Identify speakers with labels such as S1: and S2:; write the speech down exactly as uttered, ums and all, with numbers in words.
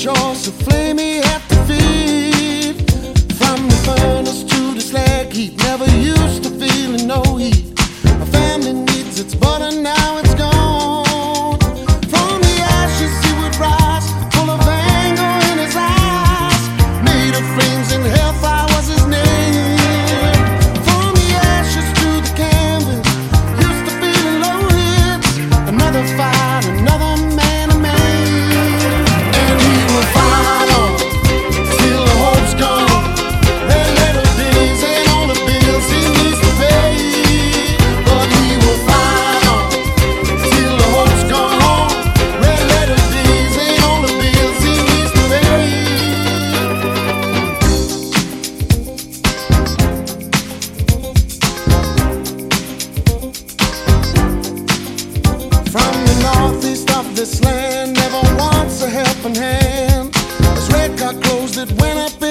S1: chores of flame he had to feed. From the furnace to the slag heat, never used to feeling no heat. My family needs its butter, now it's gone. From the ashes he would rise, full of anger in his eyes. Made of flames and hellfire was his name. From the ashes to the canvas, used to feeling low hits. Another fight, another man a man. And he will fight on till the hope's gone. Red letter days ain't all the bills he needs to pay. But he will fight on till the hope's gone. Red letter days ain't all the bills he needs to pay. From the northeast of this land, never once a helping hand. As red car closed, it went up